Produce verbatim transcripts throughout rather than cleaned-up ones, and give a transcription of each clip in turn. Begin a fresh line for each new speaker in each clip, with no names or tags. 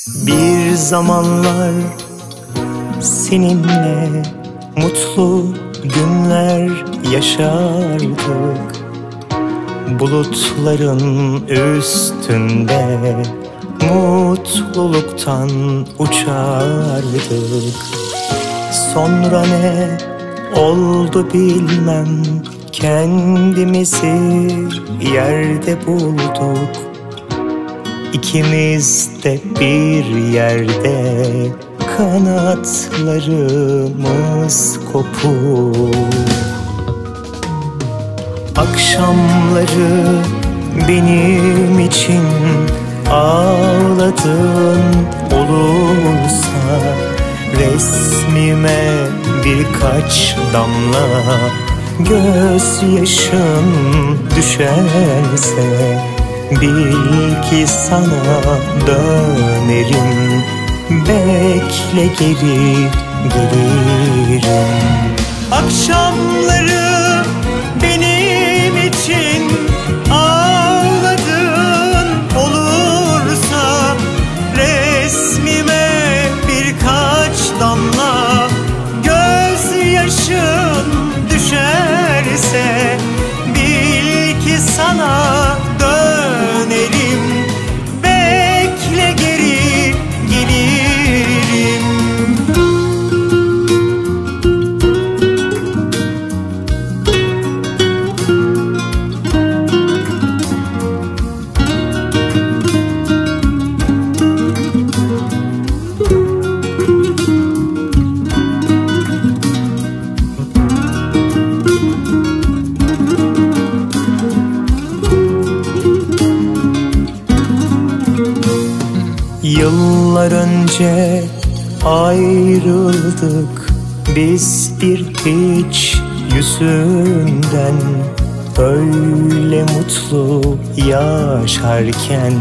Bir zamanlar seninle mutlu günler yaşardık. Bulutların üstünde mutluluktan uçardık. Sonra ne oldu bilmem, kendimizi yerde bulduk. İkimiz de bir yerde, kanatlarımız kopuk. Akşamları benim için ağladığın olursa, resmime birkaç damla gözyaşın düşerse, bil ki sana dönerim, bekle geri gelirim. Akşamları benim için ağladığın olursa, resmime birkaç damla gözyaşın düşerse, bil ki sana dönerim, bekle geri gelirim. Yıllar önce ayrıldık biz bir hiç yüzünden. Öyle mutlu yaşarken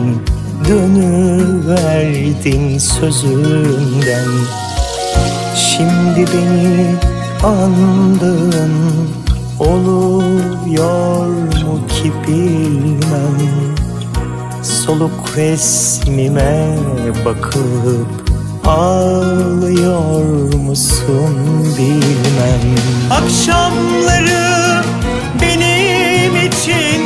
dönüverdin sözünden. Şimdi beni andığın oluyor mu ki bilmem. Soluk resmime bakıp ağlıyor musun bilmem. Akşamları benim için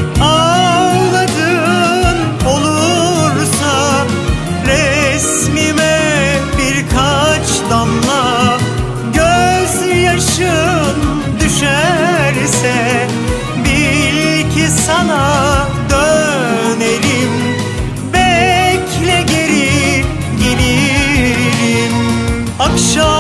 ağladığın olursa, resmime birkaç damla gözyaşın düşerse, bil ki sana dönerim, bekle geri gelirim. Akşam